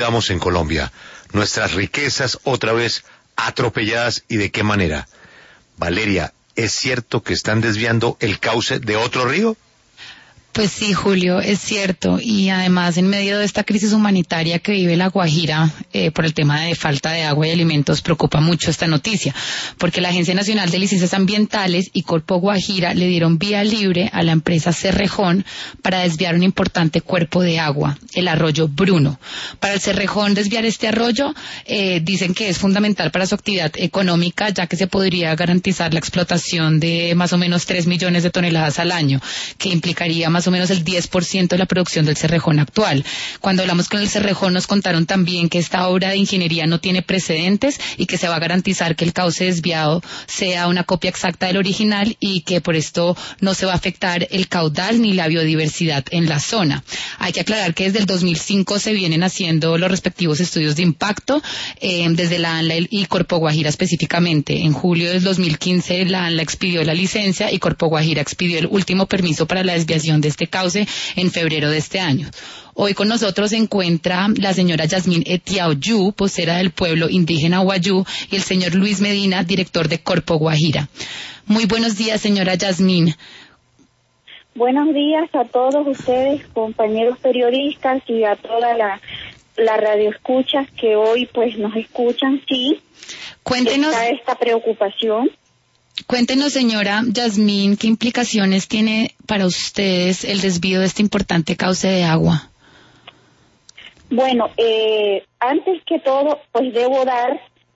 Estamos en Colombia, nuestras riquezas otra vez atropelladas, ¿y de qué manera? Valeria, ¿es cierto que están desviando el cauce de otro río? Pues sí, Julio, es cierto, y además en medio de esta crisis humanitaria que vive La Guajira por el tema de falta de agua y alimentos, preocupa mucho esta noticia, porque la Agencia Nacional de Licencias Ambientales y Corpo Guajira le dieron vía libre a la empresa Cerrejón para desviar un importante cuerpo de agua, el arroyo Bruno. Para el Cerrejón desviar este arroyo dicen que es fundamental para su actividad económica, ya que se podría garantizar la explotación de más o menos 3 millones de toneladas al año, que implicaría más o menos el 10% de la producción del Cerrejón actual. Cuando hablamos con el Cerrejón nos contaron también que esta obra de ingeniería no tiene precedentes y que se va a garantizar que el cauce desviado sea una copia exacta del original y que por esto no se va a afectar el caudal ni la biodiversidad en la zona. Hay que aclarar que desde el 2005 se vienen haciendo los respectivos estudios de impacto desde la ANLA y Corpo Guajira específicamente. En julio del 2015 la ANLA expidió la licencia y Corpo Guajira expidió el último permiso para la desviación de este cauce en febrero de este año. Hoy con nosotros se encuentra la señora Yasmín Etiaoyu, vocera del pueblo indígena Wayuu, y el señor Luis Medina, director de Corpo Guajira. Muy buenos días, señora Yasmín. Buenos días a todos ustedes, compañeros periodistas, y a toda la radioescuchas que hoy pues nos escuchan. Sí, cuéntenos está esta preocupación. Cuéntenos, señora Yasmín, ¿qué implicaciones tiene para ustedes el desvío de este importante cauce de agua? Bueno, antes que todo, pues debo dar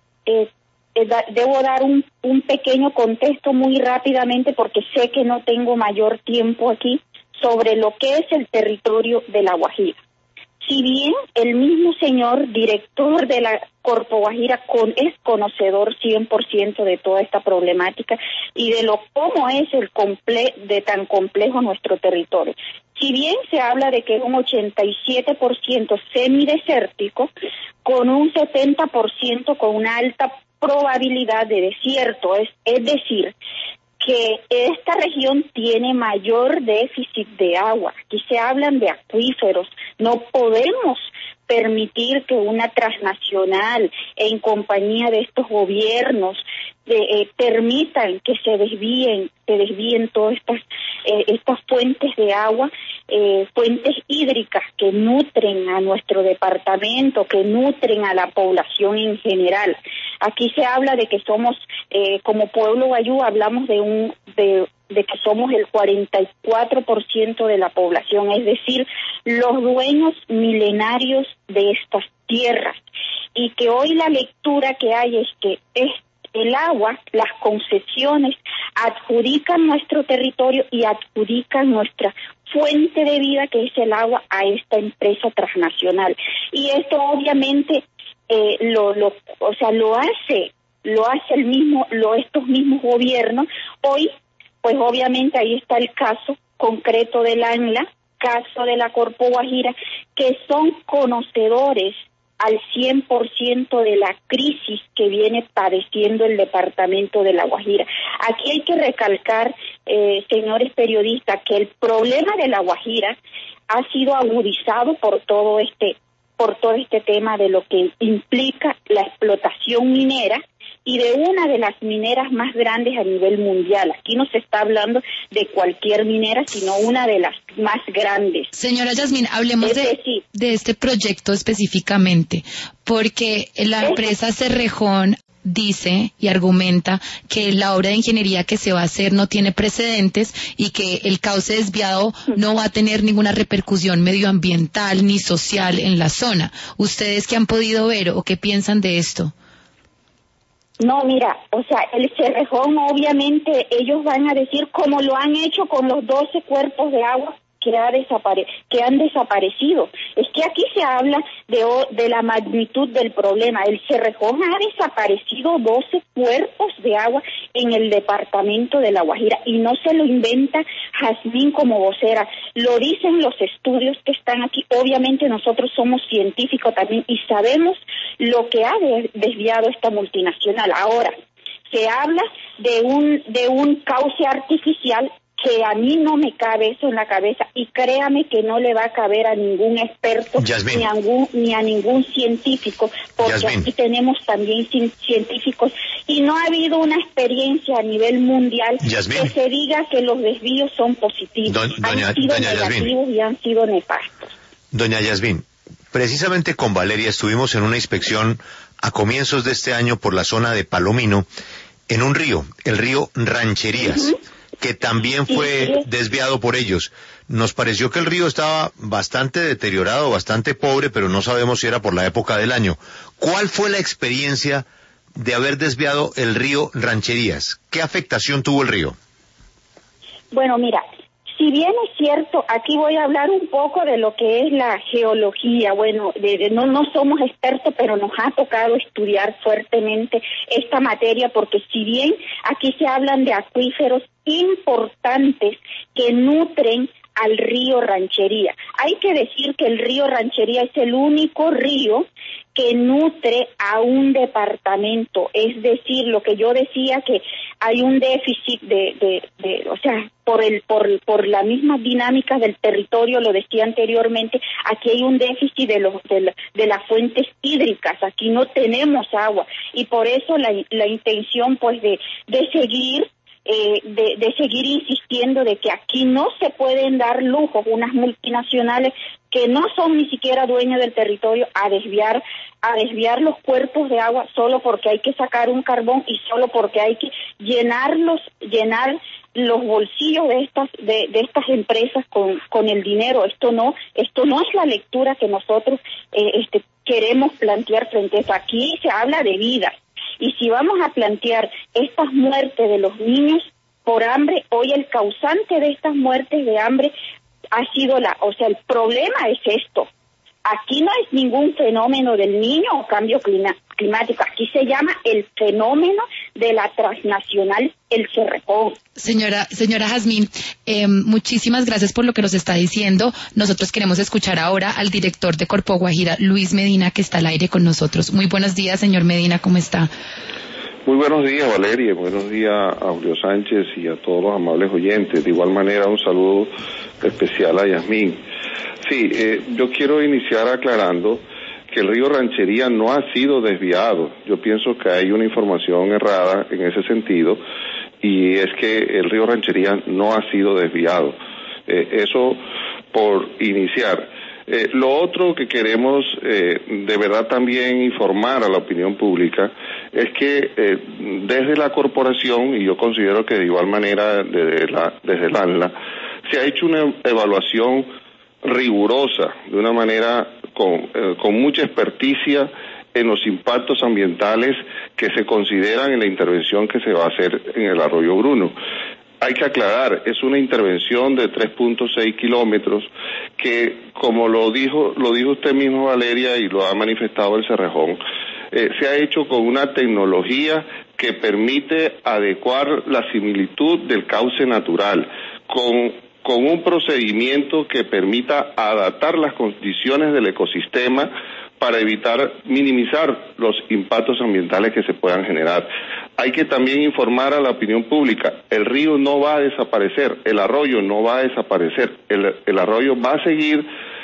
un pequeño contexto muy rápidamente, porque sé que no tengo mayor tiempo aquí, sobre lo que es el territorio de La Guajira. Si bien el mismo señor director de la Corpo Guajira es conocedor 100% de toda esta problemática y de cómo es de tan complejo nuestro territorio. Si bien se habla de que es un 87% semidesértico, con un 70% con una alta probabilidad de desierto, es decir, que esta región tiene mayor déficit de agua. Aquí se hablan de acuíferos. No podemos permitir que una transnacional en compañía de estos gobiernos permitan que se desvíen todas estas fuentes de agua, fuentes hídricas que nutren a nuestro departamento, que nutren a la población en general. Aquí se habla de que somos, como pueblo Wayuu, hablamos de que somos el 44% de la población, es decir, los dueños milenarios de estas tierras, y que hoy la lectura que hay es que el agua, las concesiones adjudican nuestro territorio y adjudican nuestra fuente de vida, que es el agua, a esta empresa transnacional. Y esto obviamente lo hace estos mismos gobiernos. Hoy, pues obviamente ahí está el caso concreto del ANLA, caso de la Corpo Guajira, que son conocedores al 100% de la crisis que viene padeciendo el departamento de La Guajira. Aquí hay que recalcar, señores periodistas, que el problema de La Guajira ha sido agudizado por todo este tema de lo que implica la explotación minera, y de una de las mineras más grandes a nivel mundial. Aquí no se está hablando de cualquier minera, sino una de las más grandes. Señora Yasmín, hablemos de este proyecto específicamente, porque la empresa Cerrejón dice y argumenta que la obra de ingeniería que se va a hacer no tiene precedentes y que el cauce desviado no va a tener ninguna repercusión medioambiental ni social en la zona. ¿Ustedes qué han podido ver o qué piensan de esto? No, mira, el Cerrejón, obviamente, ellos van a decir, como lo han hecho con los 12 cuerpos de agua que han desaparecido. Es que aquí se habla de la magnitud del problema. El Cerrejón ha desaparecido 12 cuerpos de agua en el departamento de La Guajira, y no se lo inventa Yasmín como vocera, lo dicen los estudios que están aquí. Obviamente nosotros somos científicos también y sabemos lo que ha desviado esta multinacional. Ahora, se habla de un cauce artificial que a mí no me cabe eso en la cabeza, y créame que no le va a caber a ningún experto ni a ningún científico, porque aquí tenemos también científicos, y no ha habido una experiencia a nivel mundial que se diga que los desvíos son positivos. Han sido negativos y han sido nefastos. Doña Yasmín, precisamente con Valeria estuvimos en una inspección a comienzos de este año por la zona de Palomino, en un río, el río Rancherías, que también fue desviado por ellos. Nos pareció que el río estaba bastante deteriorado, bastante pobre, pero no sabemos si era por la época del año. ¿Cuál fue la experiencia de haber desviado el río Rancherías? ¿Qué afectación tuvo el río? Bueno, mira, si bien es cierto, aquí voy a hablar un poco de lo que es la geología. Bueno, no somos expertos, pero nos ha tocado estudiar fuertemente esta materia, porque si bien aquí se hablan de acuíferos importantes que nutren al río Ranchería, hay que decir que el río Ranchería es el único río que nutre a un departamento, es decir, lo que yo decía, que hay un déficit o sea, por la misma dinámica del territorio, lo decía anteriormente, aquí hay un déficit de las fuentes hídricas, aquí no tenemos agua, y por eso la intención, pues, de seguir insistiendo de que aquí no se pueden dar lujos unas multinacionales que no son ni siquiera dueños del territorio a desviar los cuerpos de agua solo porque hay que sacar un carbón y solo porque hay que llenar los bolsillos de estas empresas con el dinero. Esto no es la lectura que nosotros queremos plantear frente a eso. Aquí se habla de vidas. Y si vamos a plantear estas muertes de los niños por hambre, hoy el causante de estas muertes de hambre ha sido el problema es esto. Aquí no es ningún fenómeno del niño o cambio climático, aquí se llama el fenómeno de la transnacional El Cerrejón. Señora Jazmín, muchísimas gracias por lo que nos está diciendo. Nosotros queremos escuchar ahora al director de Corpo Guajira, Luis Medina, que está al aire con nosotros. Muy buenos días, señor Medina, ¿cómo está? Muy buenos días, Valeria, buenos días a Julio Sánchez y a todos los amables oyentes. De igual manera, un saludo especial a Yasmín. Sí, yo quiero iniciar aclarando que el río Ranchería no ha sido desviado. Yo pienso que hay una información errada en ese sentido, y es que el río Ranchería no ha sido desviado. Eso por iniciar. Lo otro que queremos de verdad también informar a la opinión pública es que desde la corporación, y yo considero que de igual manera desde el ANLA, se ha hecho una evaluación rigurosa, de una manera con mucha experticia en los impactos ambientales que se consideran en la intervención que se va a hacer en el arroyo Bruno. Hay que aclarar, es una intervención de 3.6 kilómetros que, como lo dijo usted mismo, Valeria, y lo ha manifestado el Cerrejón, se ha hecho con una tecnología que permite adecuar la similitud del cauce natural, con un procedimiento que permita adaptar las condiciones del ecosistema para minimizar los impactos ambientales que se puedan generar. Hay que también informar a la opinión pública, el río no va a desaparecer, el arroyo no va a desaparecer, el arroyo va a seguir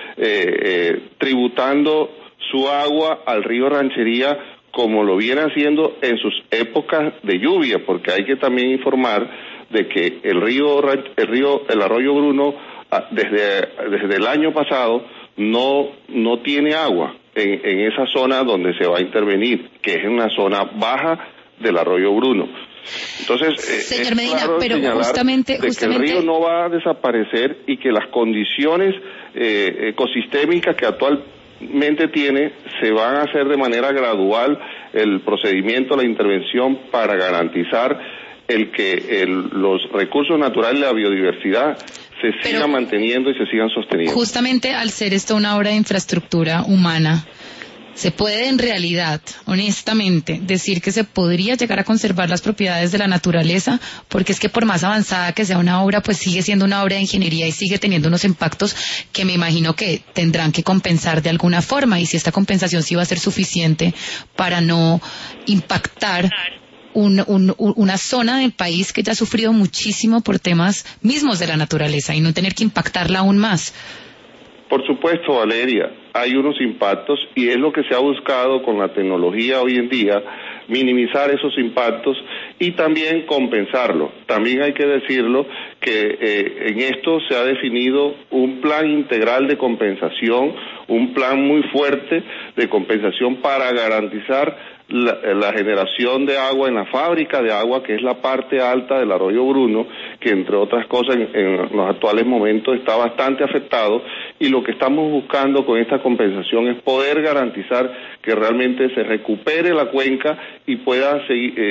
tributando su agua al río Ranchería como lo viene haciendo en sus épocas de lluvia, porque hay que también informar de que el arroyo Bruno desde el año pasado no tiene agua en esa zona donde se va a intervenir, que es en una zona baja del arroyo Bruno. Entonces, señor Medina, claro pero justamente que el río no va a desaparecer y que las condiciones ecosistémicas que actualmente tiene se van a hacer de manera gradual el procedimiento, la intervención para garantizar que los recursos naturales y la biodiversidad se sigan manteniendo y se sigan sosteniendo. Justamente al ser esto una obra de infraestructura humana, ¿se puede en realidad, honestamente, decir que se podría llegar a conservar las propiedades de la naturaleza? Porque es que por más avanzada que sea una obra, pues sigue siendo una obra de ingeniería y sigue teniendo unos impactos que me imagino que tendrán que compensar de alguna forma, y si esta compensación sí va a ser suficiente para no impactar una zona del país que ya ha sufrido muchísimo por temas mismos de la naturaleza y no tener que impactarla aún más. Por supuesto, Valeria, hay unos impactos y es lo que se ha buscado con la tecnología hoy en día, minimizar esos impactos y también compensarlo. También hay que decirlo que en esto se ha definido un plan integral de compensación, un plan muy fuerte de compensación para garantizar la generación de agua en la fábrica de agua, que es la parte alta del arroyo Bruno, que entre otras cosas en los actuales momentos está bastante afectado, y lo que estamos buscando con esta compensación es poder garantizar que realmente se recupere la cuenca y pueda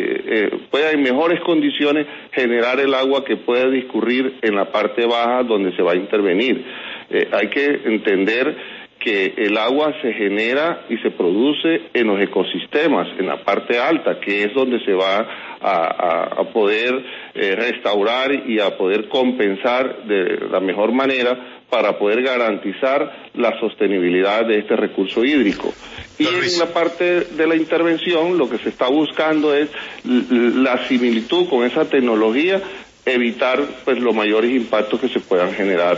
en mejores condiciones generar el agua que pueda discurrir en la parte baja donde se va a intervenir. Hay que entender que el agua se genera y se produce en los ecosistemas, en la parte alta, que es donde se va a poder restaurar y a poder compensar de la mejor manera para poder garantizar la sostenibilidad de este recurso hídrico. Y en la parte de la intervención lo que se está buscando es la similitud con esa tecnología, evitar pues los mayores impactos que se puedan generar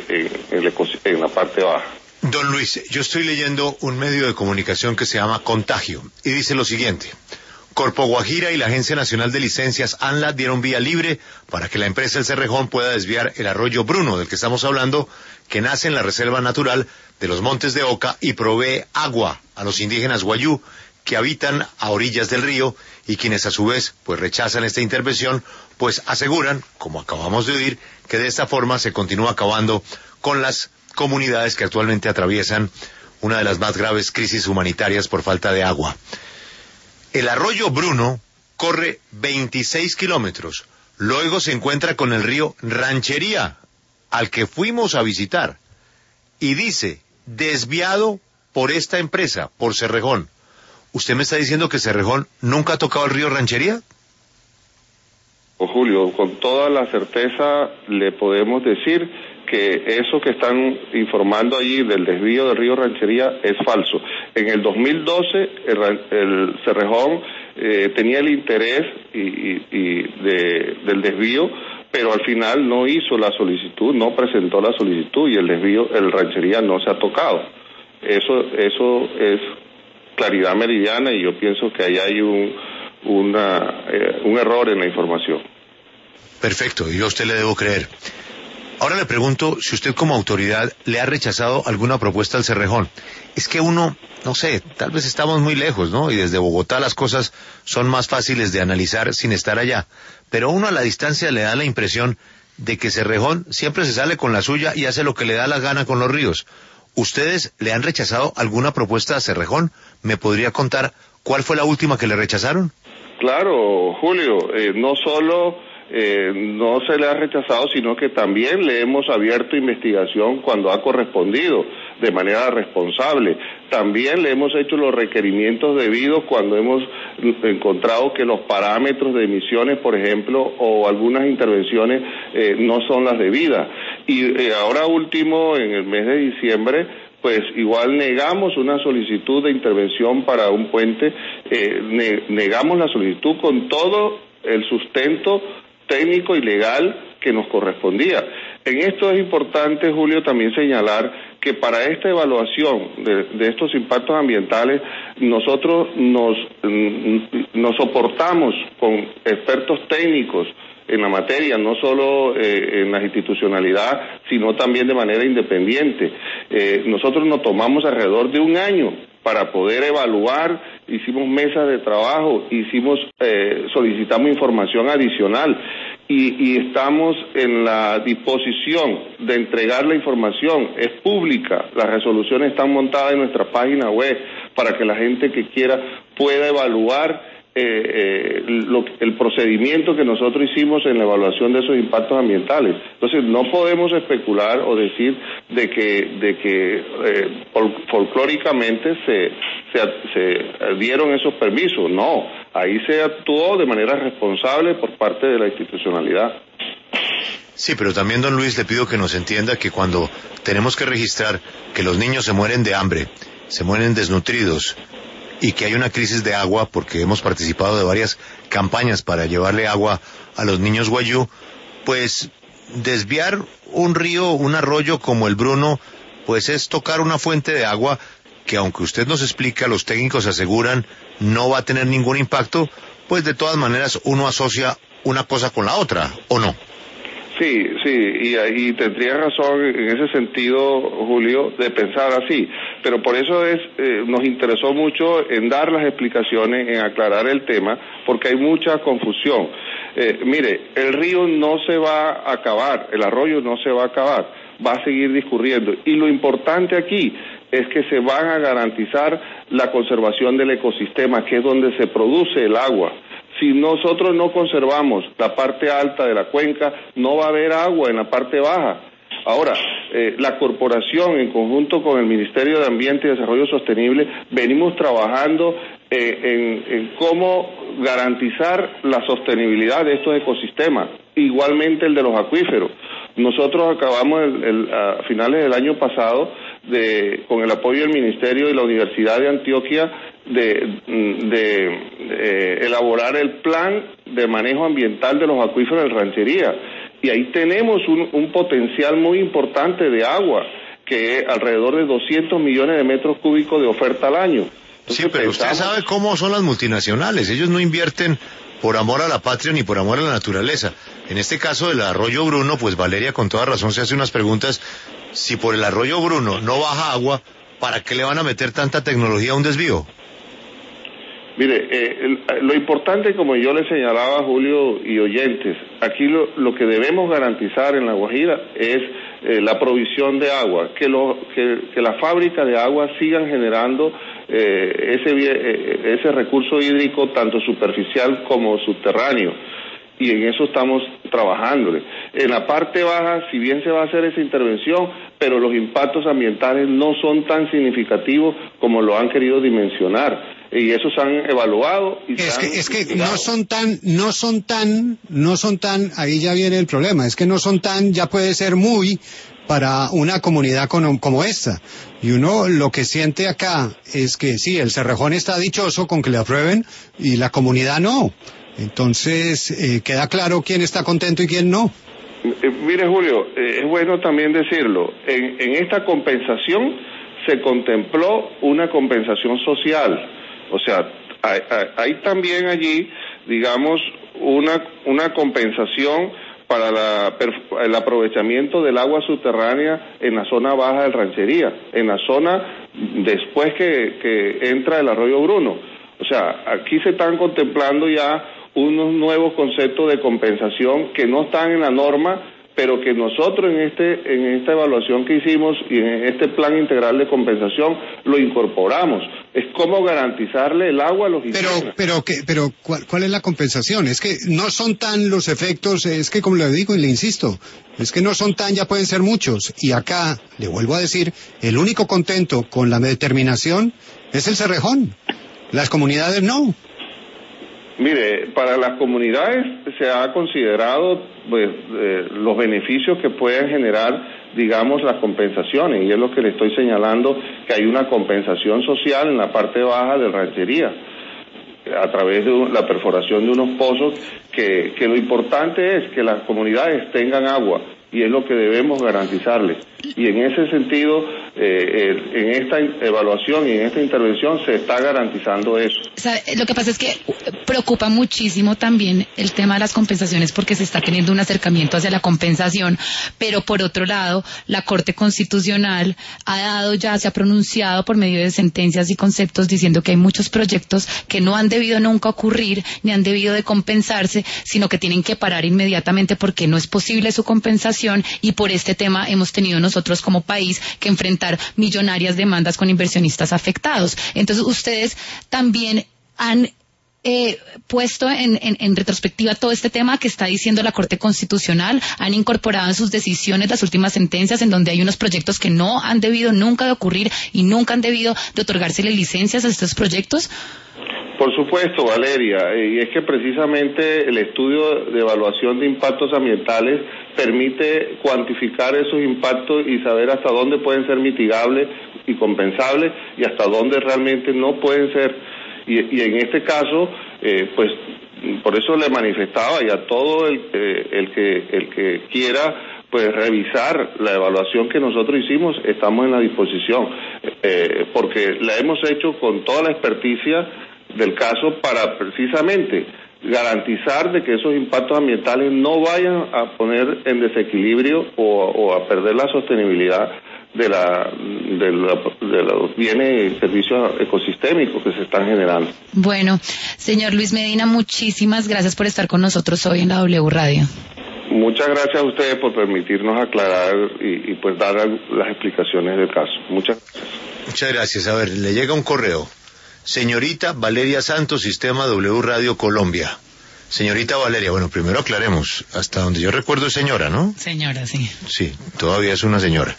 en la parte baja. Don Luis, yo estoy leyendo un medio de comunicación que se llama Contagio y dice lo siguiente: Corpo Guajira y la Agencia Nacional de Licencias, ANLA, dieron vía libre para que la empresa El Cerrejón pueda desviar el arroyo Bruno, del que estamos hablando, que nace en la Reserva Natural de los Montes de Oca y provee agua a los indígenas Guayú que habitan a orillas del río y quienes a su vez pues rechazan esta intervención, pues aseguran, como acabamos de oír, que de esta forma se continúa acabando con las comunidades que actualmente atraviesan una de las más graves crisis humanitarias por falta de agua. El arroyo Bruno corre 26 kilómetros, luego se encuentra con el río Ranchería, al que fuimos a visitar, y dice, desviado por esta empresa, por Cerrejón. ¿Usted me está diciendo que Cerrejón nunca ha tocado el río Ranchería? Julio, con toda la certeza le podemos decir que eso que están informando allí del desvío del río Ranchería es falso. En el 2012 el Cerrejón tenía el interés del desvío, pero al final no hizo la solicitud, no presentó la solicitud y el desvío, el Ranchería no se ha tocado. Eso es claridad meridiana y yo pienso que ahí hay un error en la información. Perfecto, y yo a usted le debo creer. Ahora le pregunto si usted como autoridad le ha rechazado alguna propuesta al Cerrejón. Es que uno, no sé, tal vez estamos muy lejos, ¿no? Y desde Bogotá las cosas son más fáciles de analizar sin estar allá. Pero uno a la distancia le da la impresión de que Cerrejón siempre se sale con la suya y hace lo que le da la gana con los ríos. ¿Ustedes le han rechazado alguna propuesta a Cerrejón? ¿Me podría contar cuál fue la última que le rechazaron? Claro, Julio, no solo no se le ha rechazado, sino que también le hemos abierto investigación cuando ha correspondido, de manera responsable. También le hemos hecho los requerimientos debidos cuando hemos encontrado que los parámetros de emisiones, por ejemplo, o algunas intervenciones no son las debidas. Y ahora último, en el mes de diciembre, pues igual negamos una solicitud de intervención para un puente, negamos la solicitud con todo el sustento técnico y legal que nos correspondía. En esto es importante, Julio, también señalar que para esta evaluación de estos impactos ambientales nosotros nos soportamos con expertos técnicos en la materia, no solo en la institucionalidad, sino también de manera independiente. Nosotros nos tomamos alrededor de un año para poder evaluar, hicimos mesas de trabajo, solicitamos información adicional y estamos en la disposición de entregar la información, es pública, las resoluciones están montadas en nuestra página web para que la gente que quiera pueda evaluar el procedimiento que nosotros hicimos en la evaluación de esos impactos ambientales. Entonces no podemos especular o decir de que folclóricamente se dieron esos permisos. No, ahí se actuó de manera responsable por parte de la institucionalidad. Sí, pero también, don Luis, le pido que nos entienda que cuando tenemos que registrar que los niños se mueren de hambre, se mueren desnutridos, y que hay una crisis de agua, porque hemos participado de varias campañas para llevarle agua a los niños Guayú, pues desviar un río, un arroyo como el Bruno, pues es tocar una fuente de agua que, aunque usted nos explica, los técnicos aseguran no va a tener ningún impacto, pues de todas maneras uno asocia una cosa con la otra, ¿o no? Sí, y tendría razón en ese sentido, Julio, de pensar así, pero por eso nos interesó mucho en dar las explicaciones, en aclarar el tema, porque hay mucha confusión. Mire, el río no se va a acabar, el arroyo no se va a acabar, va a seguir discurriendo, y lo importante aquí es que se van a garantizar la conservación del ecosistema, que es donde se produce el agua. Si nosotros no conservamos la parte alta de la cuenca, no va a haber agua en la parte baja. Ahora, la corporación, en conjunto con el Ministerio de Ambiente y Desarrollo Sostenible, venimos trabajando en cómo garantizar la sostenibilidad de estos ecosistemas, igualmente el de los acuíferos. Nosotros acabamos a finales del año pasado, con el apoyo del Ministerio y la Universidad de Antioquia, de elaborar el plan de manejo ambiental de los acuíferos de Ranchería, y ahí tenemos un potencial muy importante de agua, que es alrededor de 200 millones de metros cúbicos de oferta al año. Entonces, sí, pero usted sabe cómo son las multinacionales, ellos no invierten por amor a la patria ni por amor a la naturaleza. En este caso del arroyo Bruno, pues Valeria con toda razón se hace unas preguntas. Si por el arroyo Bruno no baja agua, ¿para qué le van a meter tanta tecnología a un desvío? Mire, lo importante, como yo le señalaba a Julio y oyentes, aquí lo que debemos garantizar en La Guajira es la provisión de agua, que las fábricas de agua sigan generando ese recurso hídrico, tanto superficial como subterráneo, y en eso estamos trabajándole. En la parte baja, si bien se va a hacer esa intervención, pero los impactos ambientales no son tan significativos como lo han querido dimensionar, y esos han evaluado y es que no son tan, ahí ya viene el problema, es que no son tan, ya puede ser muy para una comunidad como esta. Y uno lo que siente acá es que sí, el Cerrejón está dichoso con que le aprueben y la comunidad no. Entonces, queda claro quién está contento y quién no. Mire, Julio, es bueno también decirlo, en esta compensación se contempló una compensación social, o sea, hay también allí, digamos, una compensación para el aprovechamiento del agua subterránea en la zona baja del Ranchería, en la zona después que entra el arroyo Bruno. O sea, aquí se están contemplando ya unos nuevos conceptos de compensación que no están en la norma, pero que nosotros en esta evaluación que hicimos y en este plan integral de compensación lo incorporamos. Es cómo garantizarle el agua a los indígenas. Pero ¿cuál es la compensación? Es que no son tan los efectos, es que como le digo y le insisto, es que no son tan, ya pueden ser muchos. Y acá, le vuelvo a decir, el único contento con la determinación es el Cerrejón. Las comunidades no. Mire, para las comunidades se ha considerado pues, los beneficios que pueden generar, digamos, las compensaciones, y es lo que le estoy señalando, que hay una compensación social en la parte baja de Ranchería, a través de la perforación de unos pozos, que lo importante es que las comunidades tengan agua, y es lo que debemos garantizarles. Y en ese sentido, en esta evaluación y en esta intervención se está garantizando eso. Lo que pasa es que preocupa muchísimo también el tema de las compensaciones, porque se está teniendo un acercamiento hacia la compensación, pero por otro lado, la Corte Constitucional se ha pronunciado por medio de sentencias y conceptos diciendo que hay muchos proyectos que no han debido nunca ocurrir, ni han debido de compensarse, sino que tienen que parar inmediatamente porque no es posible su compensación, y por este tema hemos tenido nosotros como país que enfrentar millonarias demandas con inversionistas afectados. Entonces ustedes también han puesto en retrospectiva todo este tema que está diciendo la Corte Constitucional, han incorporado en sus decisiones las últimas sentencias en donde hay unos proyectos que no han debido nunca de ocurrir y nunca han debido de otorgársele licencias a estos proyectos. Por supuesto, Valeria, y es que precisamente el estudio de evaluación de impactos ambientales permite cuantificar esos impactos y saber hasta dónde pueden ser mitigables y compensables y hasta dónde realmente no pueden ser. Y en este caso, pues por eso le manifestaba, y a todo el que quiera pues revisar la evaluación que nosotros hicimos, estamos en la disposición, porque la hemos hecho con toda la experticia del caso para precisamente garantizar de que esos impactos ambientales no vayan a poner en desequilibrio o a perder la sostenibilidad de los bienes y servicios ecosistémicos que se están generando. Bueno, señor Luis Medina, muchísimas gracias por estar con nosotros hoy en la W Radio. Muchas gracias a ustedes por permitirnos aclarar y pues dar las explicaciones del caso. Muchas gracias. Muchas gracias. A ver, le llega un correo. Señorita Valeria Santos, Sistema W Radio Colombia. Señorita Valeria, bueno, primero aclaremos. Hasta donde yo recuerdo es señora, ¿no? Señora, sí. Sí, todavía es una señora.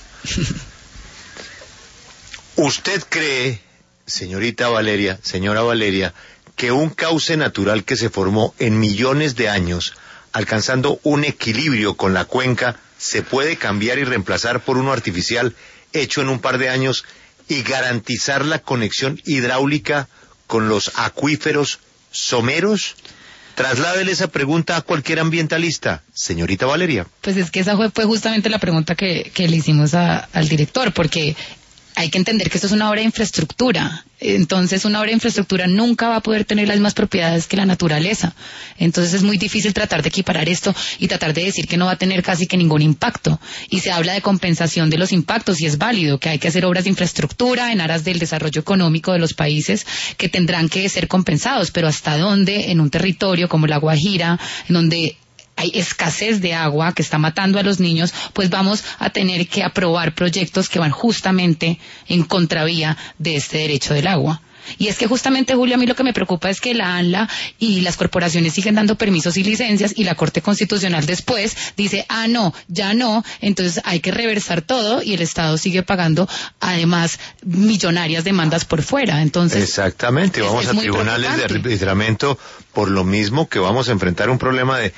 ¿Usted cree, señora Valeria, que un cauce natural que se formó en millones de años, alcanzando un equilibrio con la cuenca, se puede cambiar y reemplazar por uno artificial hecho en un par de años y garantizar la conexión hidráulica con los acuíferos someros? Trasládele esa pregunta a cualquier ambientalista, señorita Valeria. Pues es que esa fue justamente la pregunta que le hicimos al director, porque hay que entender que esto es una obra de infraestructura. Entonces, una obra de infraestructura nunca va a poder tener las mismas propiedades que la naturaleza. Entonces, es muy difícil tratar de equiparar esto y tratar de decir que no va a tener casi que ningún impacto. Y se habla de compensación de los impactos, y es válido que hay que hacer obras de infraestructura en aras del desarrollo económico de los países que tendrán que ser compensados. Pero ¿hasta dónde en un territorio como La Guajira, en donde hay escasez de agua que está matando a los niños, pues vamos a tener que aprobar proyectos que van justamente en contravía de este derecho del agua? Y es que justamente, Julio, a mí lo que me preocupa es que la ANLA y las corporaciones siguen dando permisos y licencias, y la Corte Constitucional después dice, no, ya no, entonces hay que reversar todo, y el Estado sigue pagando además millonarias demandas por fuera. Entonces, exactamente, vamos a tribunales de arbitramiento por lo mismo, que vamos a enfrentar un problema de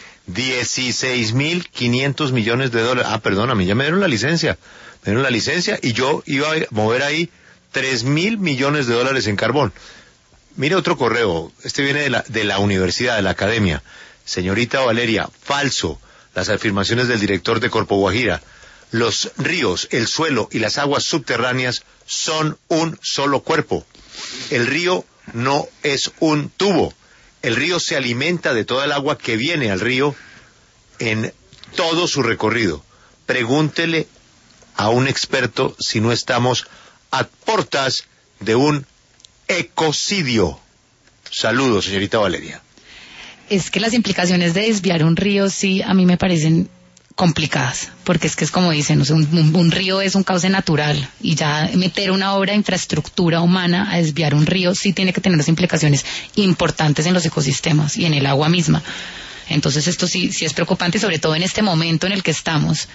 16.500 millones de dólares. Perdóname, ya me dieron la licencia, y yo iba a mover ahí 3.000 millones de dólares en carbón. Mire otro correo, este viene de la universidad, de la academia. Señorita Valeria, falso las afirmaciones del director de Corpo Guajira. Los ríos, el suelo y las aguas subterráneas son un solo cuerpo. El río no es un tubo. El río se alimenta de toda el agua que viene al río en todo su recorrido. Pregúntele a un experto si no estamos a portas de un ecocidio. Saludos, señorita Valeria. Es que las implicaciones de desviar un río sí a mí me parecen complicadas, porque es que es como dicen, o sea, un río es un cauce natural, y ya meter una obra de infraestructura humana a desviar un río sí tiene que tener unas implicaciones importantes en los ecosistemas y en el agua misma. Entonces esto sí es preocupante, y sobre todo en este momento en el que estamos.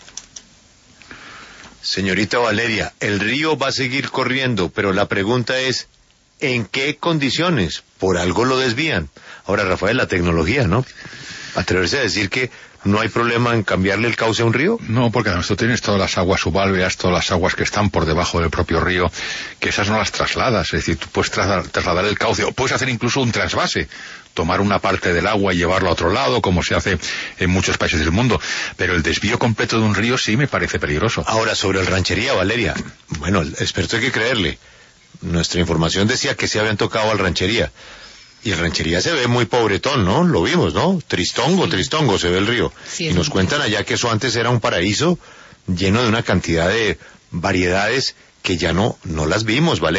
Señorita Valeria, el río va a seguir corriendo, pero la pregunta es, ¿en qué condiciones? Por algo lo desvían. Ahora, Rafael, la tecnología, ¿no? Atreverse a decir que no hay problema en cambiarle el cauce a un río. No, porque además tú tienes todas las aguas subalveas, todas las aguas que están por debajo del propio río, que esas no las trasladas. Es decir, tú puedes trasladar el cauce, o puedes hacer incluso un trasvase, tomar una parte del agua y llevarlo a otro lado, como se hace en muchos países del mundo. Pero el desvío completo de un río sí me parece peligroso. Ahora, sobre el Ranchería, Valeria, bueno, el experto hay que creerle. Nuestra información decía que se habían tocado al Ranchería. Y el Ranchería se ve muy pobretón, ¿no? Lo vimos, ¿no? Tristongo se ve el río. Sí, y nos cuentan allá que eso antes era un paraíso lleno de una cantidad de variedades que ya no las vimos, Valeria.